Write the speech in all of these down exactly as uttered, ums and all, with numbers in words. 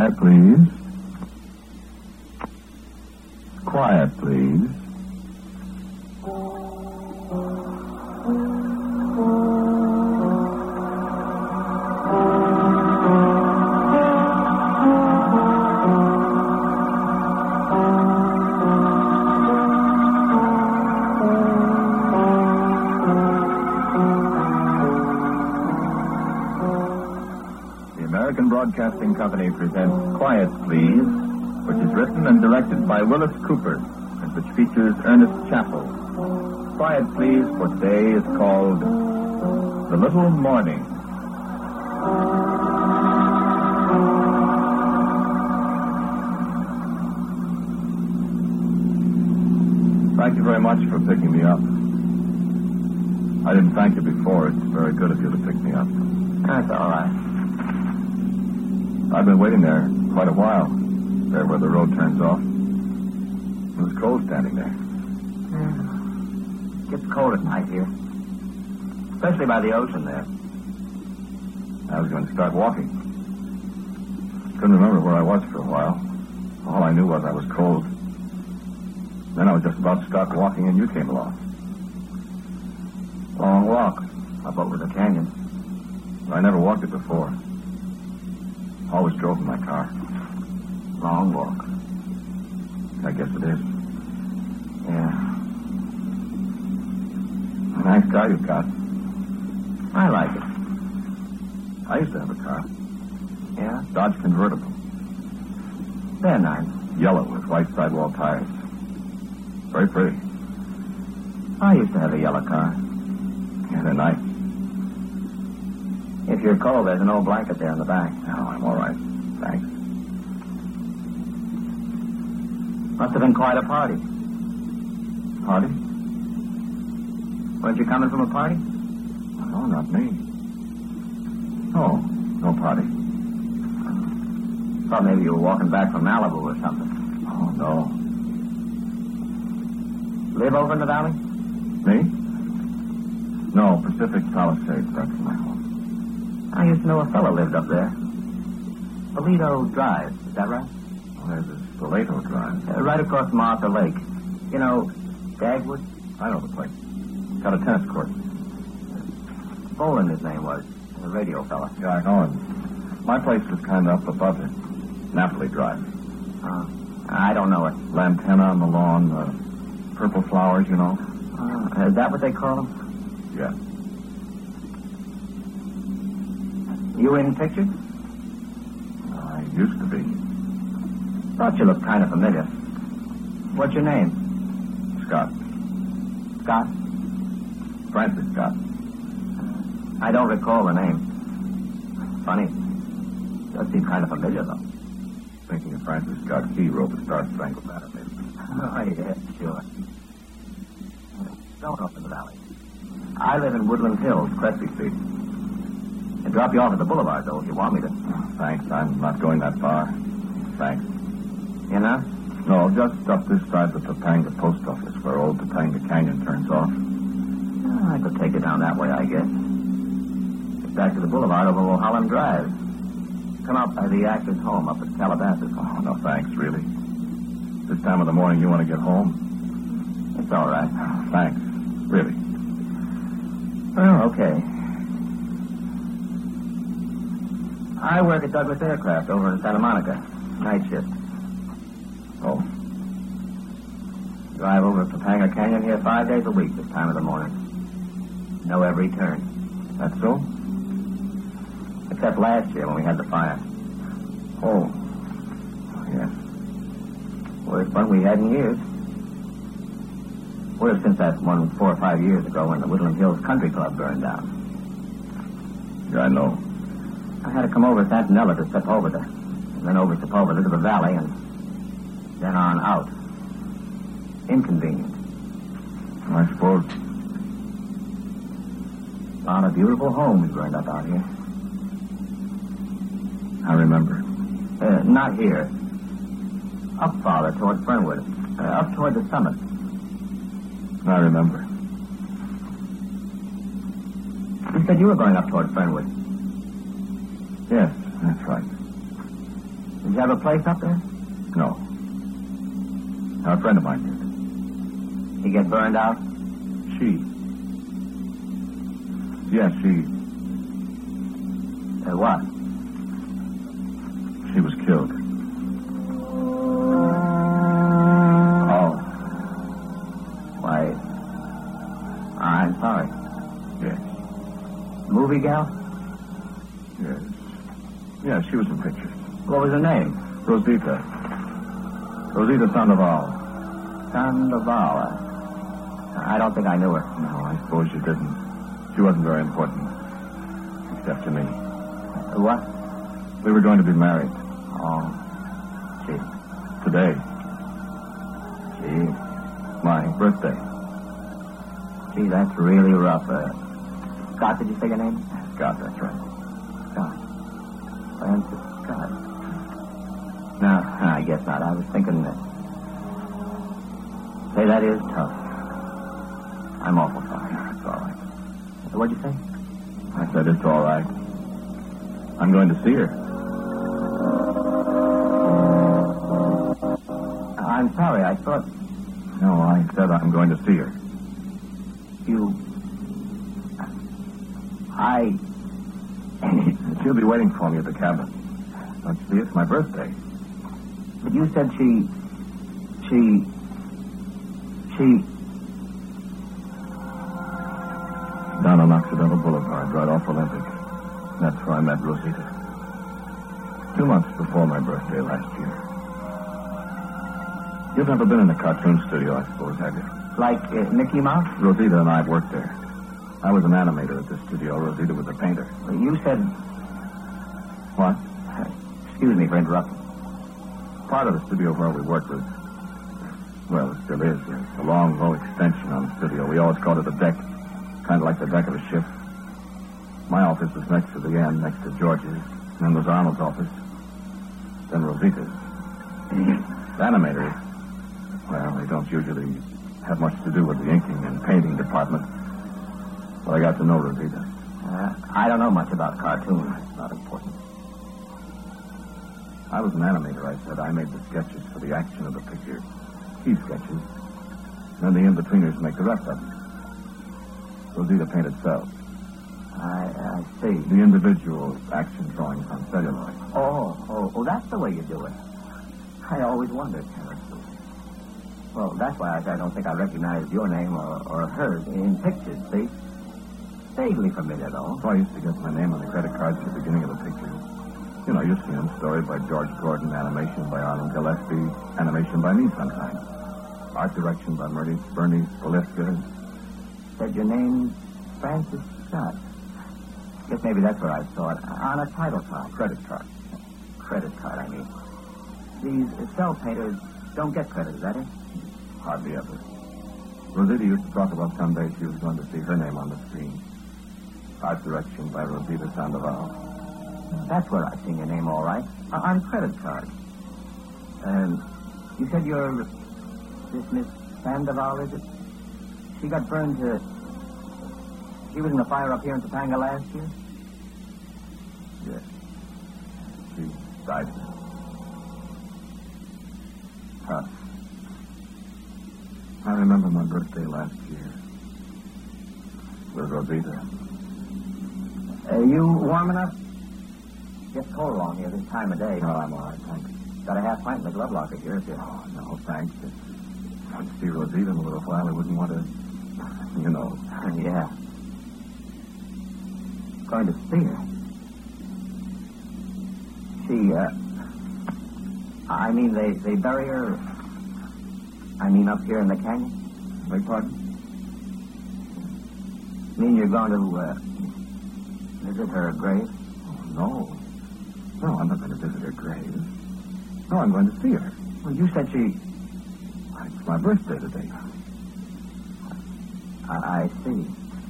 Quiet, please. Quiet, please. Broadcasting Company presents Quiet, Please, which is written and directed by Willis Cooper, and which features Ernest Chappell. Quiet, Please, for today is called The Little Morning. Thank you very much for picking me up. I didn't thank you before. It's very good of you to pick me up. That's all right. I've been waiting there quite a while, there where the road turns off. It was cold standing there. Yeah. It gets cold at night here, especially by the ocean there. I was going to start walking. Couldn't remember where I was for a while. All I knew was I was cold. Then I was just about to start walking and you came along. Long walk up over the canyon. I never walked it before. Always drove in my car. Long walk. I guess it is. Yeah. A nice car you've got. I like it. I used to have a car. Yeah? Dodge convertible. They're nice. Yellow with white sidewall tires. Very pretty. I used to have a yellow car. Yeah, they're nice. If you're cold, there's an old blanket there in the back. Oh, I'm all right. Thanks. Must have been quite a party. Party? Weren't you coming from a party? No, not me. No, no party. Thought maybe you were walking back from Malibu or something. Oh, no. Live over in the valley? Me? No, Pacific Palisades. That's my home. I used to know a fellow lived up there. Toledo Drive, is that right? Well, there's this Toledo Drive. Uh, right across from Arthur Lake. You know, Dagwood? I know the place. Got a tennis court. Bolin, his name was. The radio fella. Yeah, I know him. My place was kind of up above it. Napoli Drive. Uh, I don't know it. Lantana on the lawn, uh, purple flowers, you know. Uh, is that what they call them? Yeah. You in pictures? I used to be. Thought you looked kind of familiar. What's your name? Scott. Scott? Francis Scott. I don't recall the name. Funny. Does seem kind of familiar, though. Thinking of Francis Scott Key wrote the Star Spangled Banner, maybe. Oh, yeah, sure. Going up in the valley. I live in Woodland Hills, Crespi Street. I'll drop you off at the boulevard, though, if you want me to. Oh, thanks. I'm not going that far. Thanks. You know? No, just up this side of the Topanga post office, where old Topanga Canyon turns off. Oh, I could take you down that way, I guess. Get back to the boulevard over Mulholland Drive. Come up by the actor's home up at Calabasas. Oh, no, thanks, really. This time of the morning, you want to get home? It's all right. Oh, thanks. Really. Well, okay. I work at Douglas Aircraft over in Santa Monica. Night shift. Oh? Drive over to Topanga Canyon here five days a week this time of the morning. Know every turn. That's so? Except last year when we had the fire. Oh. Yes. Worst fun we had in years. Worse since that one four or five years ago when the Woodland Hills Country Club burned down. Yeah, I know. I had to come over Santanella to Sepulveda, and then over Sepulveda to the valley, and then on out. Inconvenient. I suppose. A lot of beautiful homes burned up out here. I remember. Uh, not here. Up farther toward Fernwood. Uh, up toward the summit. I remember. You said you were going up toward Fernwood. Yes, that's right. Did you have a place up there? No. A friend of mine did. He get burned out? She. Yes, she. Uh, what? She was killed. Oh. Why, I'm sorry. Yes. Movie gal? Yes. Yes, she was in pictures. What was her name? Rosita. Rosita Sandoval. Sandoval. I don't think I knew her. No, I suppose you didn't. She wasn't very important. Except to me. Uh, what? We were going to be married. Oh. Gee. Today. Gee. My birthday. Gee, that's really rough. Uh, Scott, did you say your name? Scott, that's right. Scott. Francis Scott. No, I guess not. I was thinking that. Say, that is tough. I'm awful sorry. It's all right. What'd you say? I said it's all right. I'm going to see her. I'm sorry. I thought... No, I said I'm going to see her. You... I... She'll be waiting for me at the cabin. Don't you see? It's my birthday. But you said she... She... She... Down on Occidental Boulevard, right off Olympic. That's where I met Rosita. Two months before my birthday last year. You've never been in a cartoon studio, I suppose, have you? Like uh, Mickey Mouse? Rosita and I have worked there. I was an animator at the studio. Rosita was a painter. Well, you said... What? Uh, excuse me for interrupting. Part of the studio where we worked was... Well, it still is. It's a long, low extension on the studio. We always called it a deck. Kind of like the deck of a ship. My office was next to the end, next to George's. Then was Arnold's office. Then Rosita's. The animators, well, they don't usually have much to do with the inking and painting department. But I got to know Rosita. Uh, I don't know much about cartoons. It's not important. I was an animator, I said. I made the sketches for the action of the picture. Key sketches. Then the in-betweeners make the rest of them. Rosita painted cells. I, I see. The individual action drawings on celluloid. Oh, oh, oh, that's the way you do it. I always wondered. Well, that's why I, I don't think I recognized your name or, or hers in pictures, see? Vaguely familiar, though. So I used to get my name on the credit cards at the beginning of the picture. You know, you see them. Story by George Gordon, animation by Arnold Gillespie, animation by me sometimes. Art direction by Bernie, Bernie Polifka. Said your name, Francis Scott. Guess maybe that's where I saw it. On a title card. Credit card. Credit card, I mean. These uh, cell painters don't get credit, is that it? Hardly ever. Rosita used to talk about someday she was going to see her name on the screen. Art direction by Rosita Sandoval. That's where I've seen your name, all right. Uh, on credit card. Um, you said you're... This Miss Sandoval, is it? She got burned to... She was in the fire up here in Topanga last year? Yes. She died. Huh. I remember my birthday last year. With Rosita. Are you warm enough? Gets cold along here this time of day. No, I'm all right, thanks. Got a half pint in the glove locker here if you... Oh, no, thanks. If I'd see Rosita in a little while, I wouldn't want to... You know. Yeah. Going to see her. She, uh... I mean, they, they bury her... I mean, up here in the canyon? Beg pardon? Mean you're going to, uh... visit her grave? Oh, no. No, I'm not going to visit her grave. No, I'm going to see her. Well, you said she... It's my birthday today. I, I see.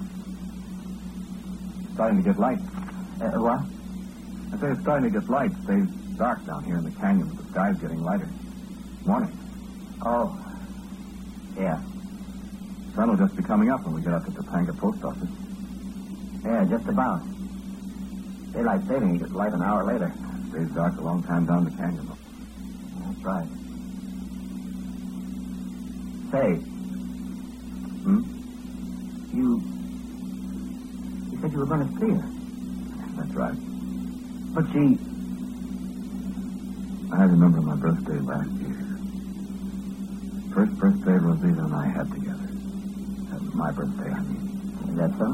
It's starting to get light. Uh, what? I say it's starting to get light. It stays dark down here in the canyon, but the sky's getting lighter. Morning. Oh. Yeah. Sun will just be coming up when we get up to the Topanga post office. Yeah, just about. Daylight saving, you get light an hour later. Stays dark a long time down the canyon. That's right. Say. Hmm? You... You said you were going to see her. That's right. But she... I remember my birthday last year. First birthday Rosita and I had together. That was my birthday, I mean. Is that so?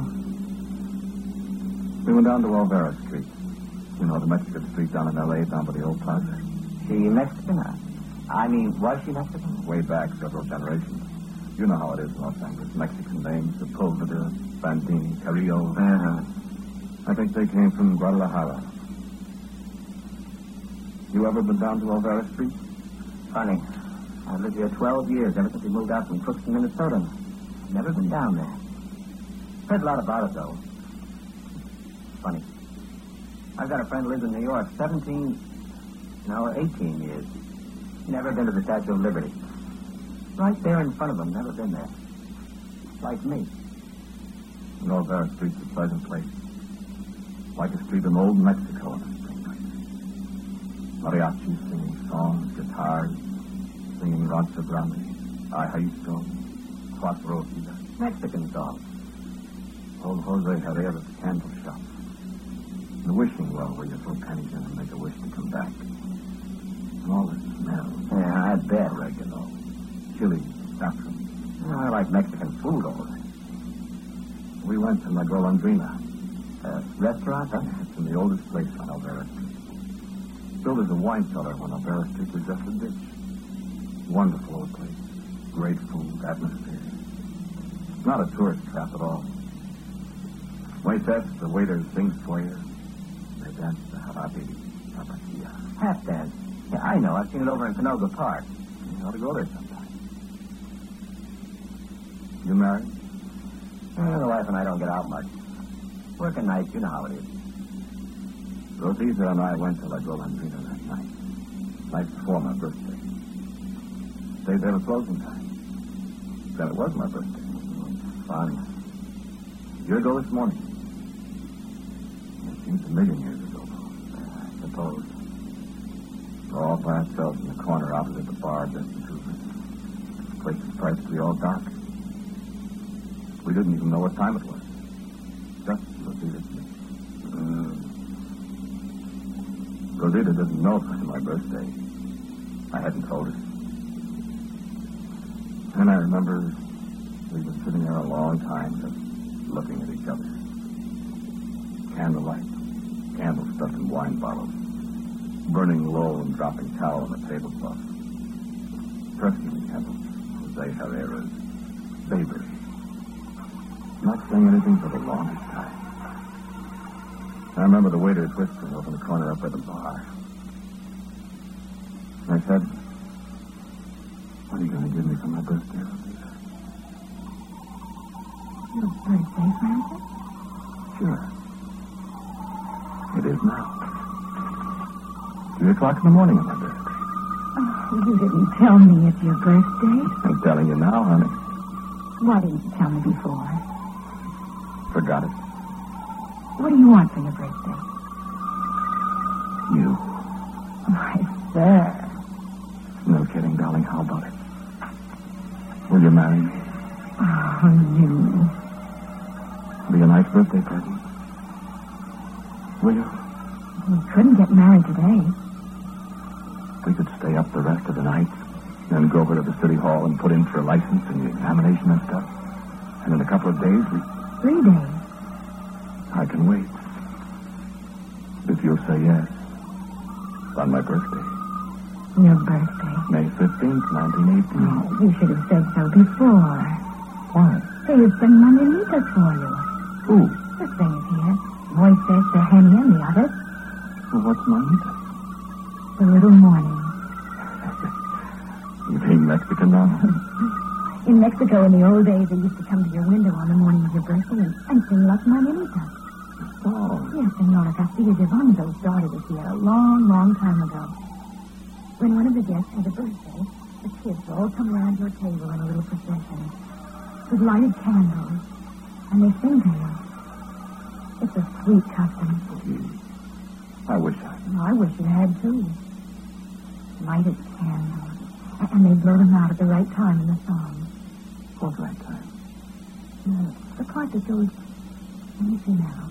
We went down to Olvera Street. You know, the Mexican street down in L A, down by the old plaza. She Mexican? I mean, was she Mexican? Way back, several generations. You know how it is in Los Angeles. Mexican names, Sepulveda, Bandini, Carrillo. Uh-huh. I think they came from Guadalajara. You ever been down to Olvera Street? Funny. I've lived here twelve years, ever since we moved out from Crookston, Minnesota. Never been down there. Heard a lot about it, though. Funny. I've got a friend who lives in New York, seventeen, no, eighteen years. Never been to the Statue of Liberty. Right there in front of him, never been there. Like me. And Olvera Street's a pleasant place. Like a street in old Mexico on a spring night. Mariachis singing songs, guitars, singing Rancho Grande, Ay Jalisco, Cuatro Vidas. Mexican songs. Old Jose Herrera's candle shop. The wishing well where you throw pennies in and make a wish to come back. And all the smells. Yeah, I bet. Oregano, chili, saffron. Oh, I like Mexican food all right. We went to La Golondrina. Uh, restaurant, huh? It's in the oldest place on Olvera Street. Built as a wine cellar when Olvera Street was just a ditch. Wonderful old place. Great food, atmosphere. Not a tourist trap at all. Waiters, the waiters sing for you. They dance the jarabe, tapatía. Half dance. Yeah, I know. I've seen it over in Canoga Park. You ought to go there sometime. You married? Uh, the wife and I don't get out much. Working nights, you know how it is. Rosita and I went to La Golondrina that night. Night before my birthday. Stayed there till closing time. Then it was my birthday. Fun. Year ago this morning. It seems a million years ago, though. I suppose. We're all by ourselves in the corner opposite the bar, just the two of us. The place was practically all dark. We didn't even know what time it was. Just Rosita Smith. Mm. Rosita didn't know it was my birthday. I hadn't told her. And I remember we were sitting there a long time, just looking at each other. Candlelight, candles stuffed in wine bottles, burning low and dropping towel on the tablecloth. Perfume candles, Jose Herrera's, Baber. Not saying anything for the longest time. I remember the waiters whispering over in the corner up by the bar. And I said, "What are you going to give me for my birthday, Rosita?" Your birthday, Francis? Sure. It is now. Three o'clock in the morning on my birthday. Oh, you didn't tell me it's your birthday. I'm telling you now, honey. Why didn't you tell me before? Forgot it. What do you want for your birthday? You. Why, sir. No kidding, darling. How about it? Will you marry me? Oh, you. Be a nice birthday party. Will you? We couldn't get married today. We could stay up the rest of the night, then go over to the city hall and put in for a license and the examination and stuff. And in a couple of days, we... Three days. I can wait. If you'll say yes. On my birthday. Your birthday. May fifteenth, nineteen eighteen. Oh, you should have said so before. Why? There's some manilitas for you. Who? The things here. Moises, the Henny, and the others. Well, what's Manita? The little morning. You being Mexican now? In Mexico, in the old days, they used to come to your window on the morning of your birthday and, and sing Las Manilitas. Oh. Yes, Senora Castillo de Bondo's daughter was here a long, long time ago. When one of the guests had a birthday, the kids all come around your table in a little procession with lighted candles, and they sing to you. It's a sweet custom. Gee. I wish I... I wish you had, too. Lighted candles. And they blow them out at the right time in the song. What right time? The, the part that goes... Let me see now.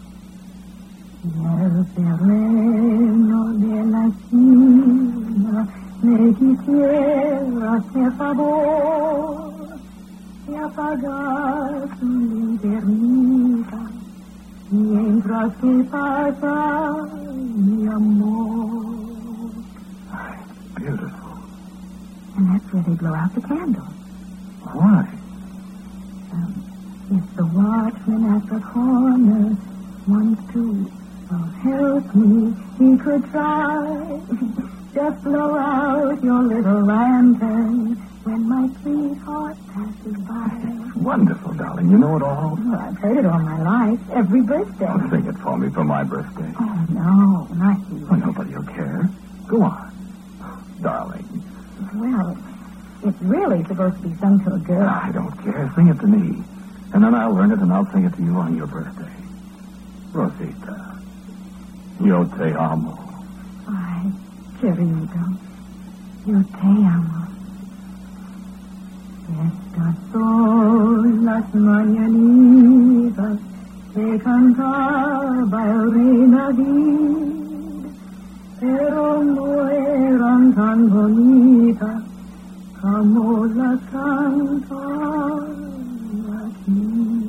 El terreno de la esquina me quisiera hacer favor de apagar su linternita mientras que pasa mi amor. Ah, it's beautiful. And that's where they blow out the candles. Why? Um, if the watchman at the corner wants to uh, help me, he could try. Just blow out your little lantern when my sweetheart passes by. Wonderful, darling. You know it all? Well, I've heard it all my life, every birthday. Oh, sing it for me for my birthday. Oh, no, not you. Oh, nobody will care. Go on. Darling. Well, it's really supposed to be sung to a girl. I don't care. Sing it to me. And then I'll learn it and I'll sing it to you on your birthday. Rosita, yo te amo. Ay, querido, yo te amo. Estas son las mañanitas que cantaba el rey David, pero no eran tan bonitas como las cantan aquí.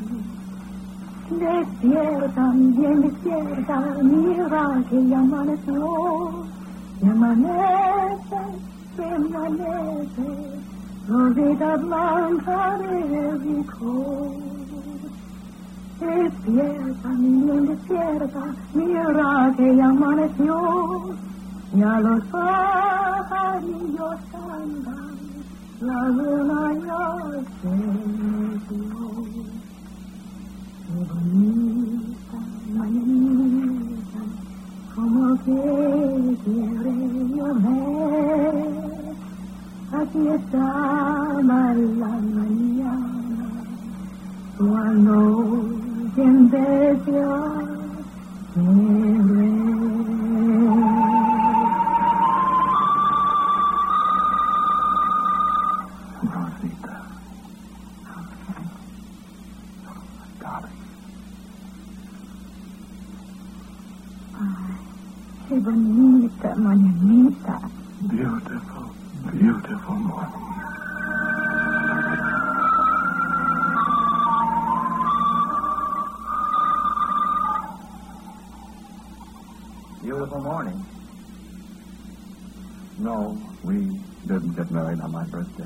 Despierta, bien despierta, mira que ya amaneció, y amanece, que amanece, rosita blanca de rico. Despierta, bien despierta, mira que ya amaneció, y a los pajarillos cantan, la luna ya se metió. Qué bonita mañanita, como que quiere llover. Aquí está la mañana, cuando empezó a querer. Rosita. Darling. Ay, qué bonita mañanita. Beautiful, beautiful morning. Beautiful morning. No, we didn't get married on my birthday.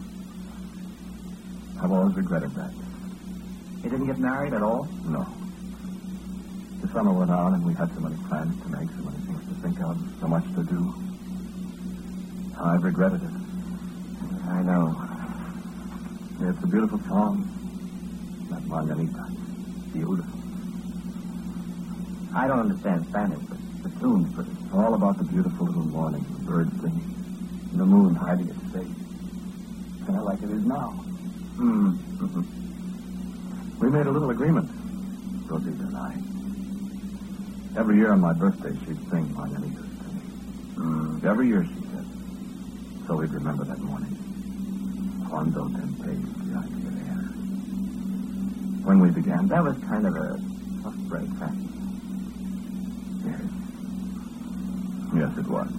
I've always regretted that. You didn't get married at all? No. The summer went on and we had so many plans to make, so many things to think of, so much to do. I've regretted it. I know. It's a beautiful song. That Margarita. Beautiful. I don't understand Spanish, but the tune's pretty. It's all about the beautiful little morning, the birds singing, and the moon hiding its face. Kind of like it is now. Hmm. We made a little agreement, Rosita and I. Every year on my birthday, she'd sing Margaritas to me. Mm. Every year, she said. So we'd remember that morning. Cuando te empiece a querer. When we began, That was kind of a tough break, huh? Yes. Yes, it was.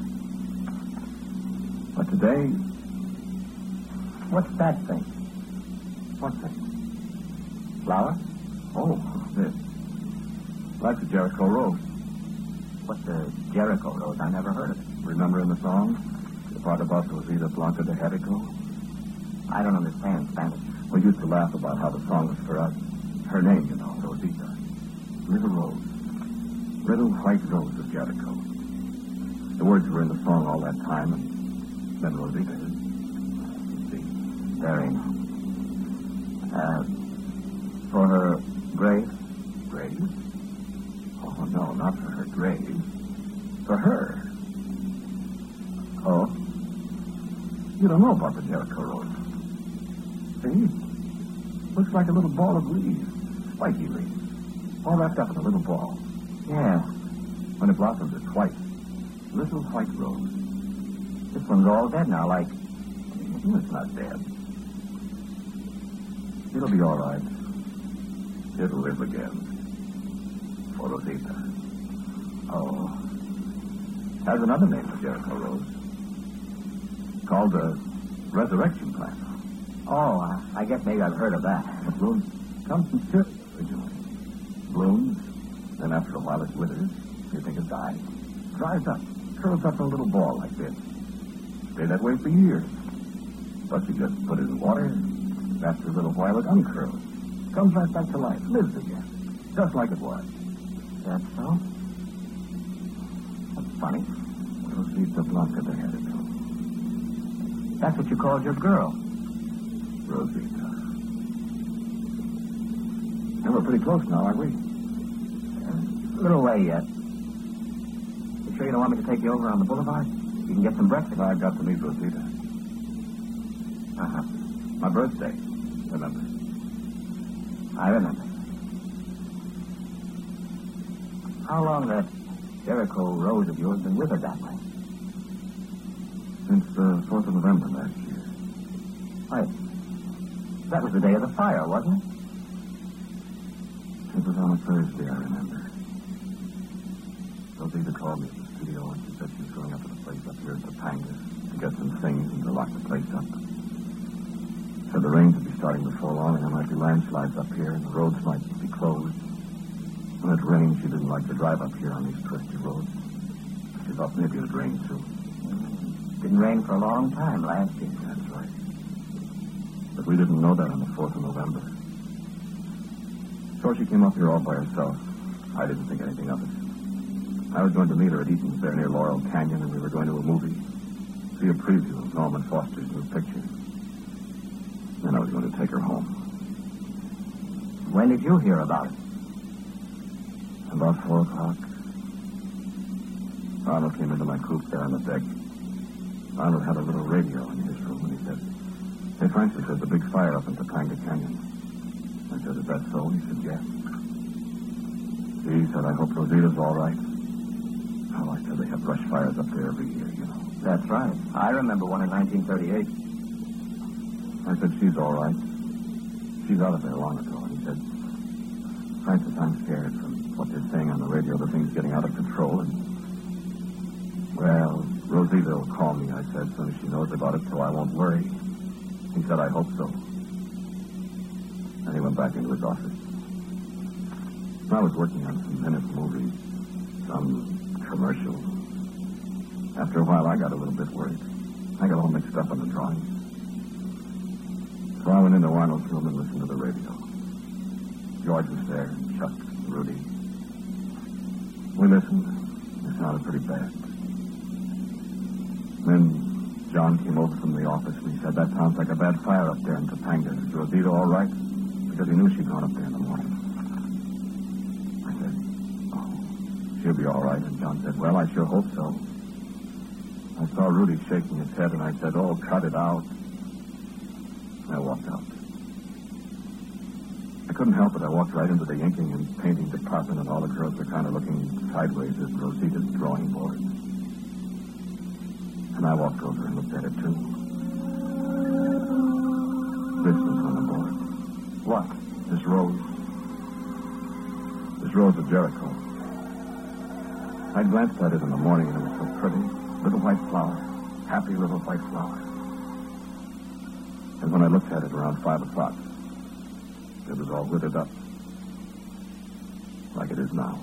But today, What's that thing? what thing? Flower? Oh, this. Like the Jericho Rose. What's the Jericho Rose? I never heard of it. Remember in the song? The part about Rosita Blanca de Jericho? I don't understand Spanish. We used to laugh about how the song was for us. Her name, you know, Rosita. Little Rose. Little white rose of Jericho. The words were in the song all that time, and then Rosita is. You see. Very nice. Uh, for her grave? Grave? Oh, no, not for her grave. For her. Oh? You don't know about the Jericho Rose. See? Looks like a little ball of leaves. Spiky leaves. All wrapped up in a little ball. Yeah. When it blossoms, it's white. Little white rose. This one's all dead now, like... It's not dead. It'll be all right. It'll live again. For Rosita. Oh. Has another name for Jericho Rose. Called the Resurrection Plant. Oh, uh, I guess maybe I've heard of that. It blooms comes from Syria originally. Blooms, then after a while it withers. You think it died. Dries up, curls up in a little ball like this. Stay that way for years. But you just put it in water, and after a little while it uncurls. Comes right back to life, lives again. Just like it was. That's so? That's funny. Rosita Blanca they had it to. That's what you called your girl. Rosita. And we're pretty close now, aren't we? A little way yet. You sure you don't want me to take you over on the boulevard? You can get some breakfast. I've got to meet Rosita. Uh-huh. My birthday. Remember? I remember. How long that Jericho Rose of yours been with her that way? Since the fourth of November last year. Why, that was the day of the fire, wasn't it? It was on a Thursday, I remember. Rosita called me at the studio and she said she was going up to the place up here at Topanga to get some things and to lock the place up. Said the rains would be starting before long and there might be landslides up here and the roads might be closed. When it rained, she didn't like to drive up here on these twisty roads. She thought maybe it would rain soon. Didn't rain for a long time last year. That's right. But we didn't know that on the fourth of November. So she came up here all by herself. I didn't think anything of it. I was going to meet her at Eaton's there near Laurel Canyon, and we were going to a movie. See a preview of Norman Foster's new picture. Then I was going to take her home. When did you hear about it? About four o'clock. Arnold came into my coupe there on the deck. Arnold had a little radio in his room, and he said, "Hey, Francis, there's a big fire up in Topanga Canyon." I said, "Is that so?" He said, "Yes." He said, "I hope Rosita's all right." Oh, I said they have brush fires up there every year, you know. That's right. I remember one in nineteen thirty-eight. I said, "She's all right. She's out of there long ago." And he said, "Francis, I'm scared from what they're saying on the radio. The thing's getting out of control. And, well, Rosita will call me," I said, "as soon as she knows about it, so I won't worry." He said, "I hope so." And he went back into his office. I was working on some minute movies, some commercial. After a while, I got a little bit worried. I got all mixed up on the drawings. So I went into Arnold's room and listened to the radio. George was there, and Chuck, and Rudy. We listened. It sounded pretty bad. Then John came over from the office, and he said, "That sounds like a bad fire up there in Topanga. Is Rosita all right?" Because he knew she'd gone up there in the morning. I said, "Oh, she'll be all right." And John said, "Well, I sure hope so." I saw Rudy shaking his head, and I said, "Oh, cut it out." I walked out. I couldn't help it. I walked right into the inking and painting department, and all the girls were kind of looking sideways at Rosita's drawing board. And I walked over and looked at it, too. This was on the board. What? This rose. This rose of Jericho. I glanced at it in the morning, and it was so pretty. Little white flower. Happy little white flower. And when I looked at it around five o'clock, it was all withered up. Like it is now.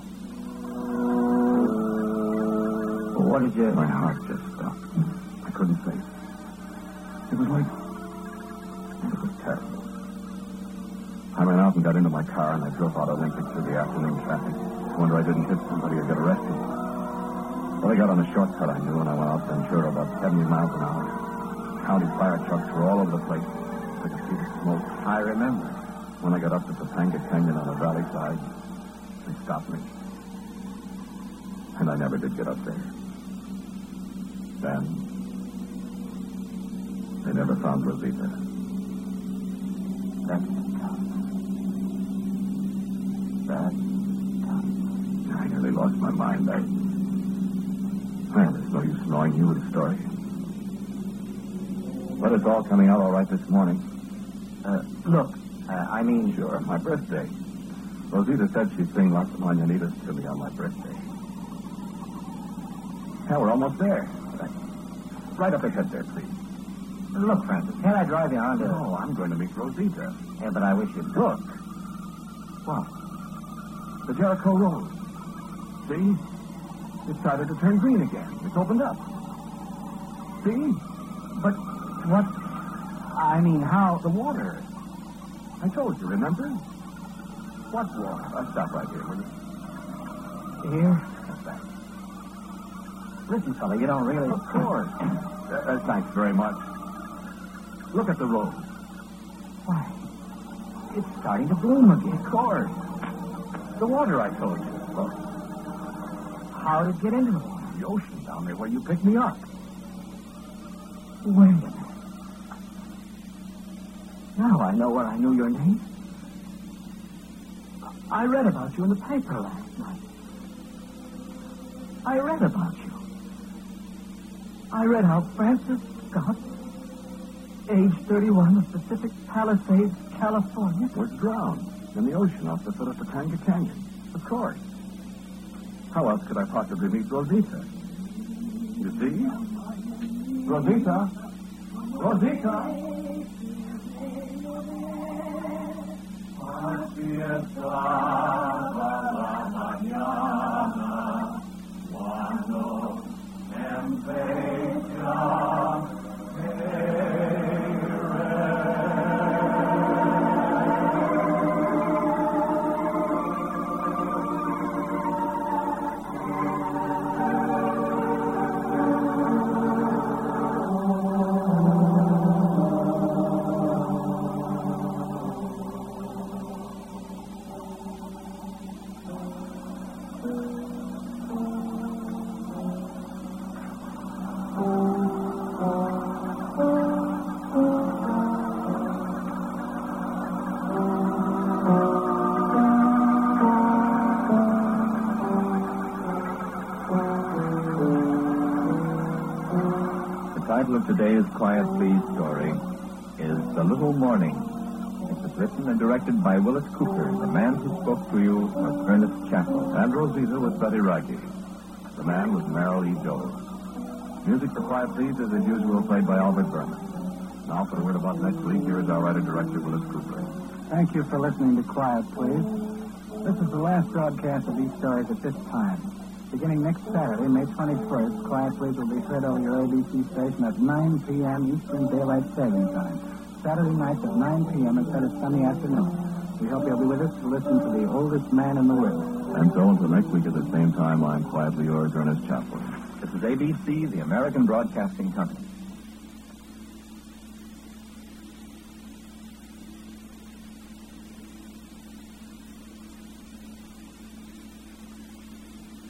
Well, what did you... My heart just stopped. I couldn't say it. It was like... It was terrible. I ran out and got into my car, and I drove out of Lincoln through the afternoon traffic. I wonder I didn't hit somebody or get arrested. Well, I got on a shortcut I knew, and I went out Ventura about seventy miles an hour. County fire trucks were all over the place. I could see the smoke. I remember. When I got up to Topanga Canyon on the valley side, they stopped me. And I never did get up there. Then, they never found Rosita. That's tough. That's tough. I nearly lost my mind. I... Well, there's no use annoying you with a story. But it's all coming out all right this morning. Uh, look, uh, I mean... Sure, my birthday. Rosita said she'd sing lots of Mañanitas to me on my birthday. Hell, we're almost there. Right, right up ahead there, please. Look, Francis, can't I drive you on to... No, I'm going to meet Rosita. Yeah, but I wish you'd... Look. What? The Jericho Road. See? It started to turn green again. It's opened up. See? But what... I mean, how... The water. I told you, remember? What water? Uh, stop right here, will you? Here? That's that. Listen, fella, you don't really... Of course. uh, uh, thanks very much. Look at the road. Why, it's starting to bloom again. Of course. The water I told you. Look. How did it get into the water? The ocean down there where you picked me up. Wait a minute. Now I know where I knew your name. I read about you in the paper last night. I read about you. I read how Francis Scott, age thirty-one, of Pacific Palisades, California, Was drowned in the ocean off the foot of Topanga Canyon. Of course. How else could I possibly meet Rosita? You see? Rosita! Rosita! The title of today's Quiet Please story is The Little Morning. It was written and directed by Willis Cooper. The man who spoke to you was Ernest Chappell. And Rosita was Betty Raggi. The man was Merrill E. Jones. Music for Quiet Please is, as usual, played by Albert Berman. Now, for the word about next week, here is our writer-director, Willis Cooper. Thank you for listening to Quiet, Please. This is the last broadcast of these stories at this time. Beginning next Saturday, May twenty-first, Quiet Please will be heard over your A B C station at nine p.m. Eastern Daylight Saving Time. Saturday nights at nine p.m. instead of Sunday afternoon. We hope you'll be with us to listen to the oldest man in the world. And so until next week at the same time, I'm quietly yours, Ernest Chappell. This is A B C, the American Broadcasting Company.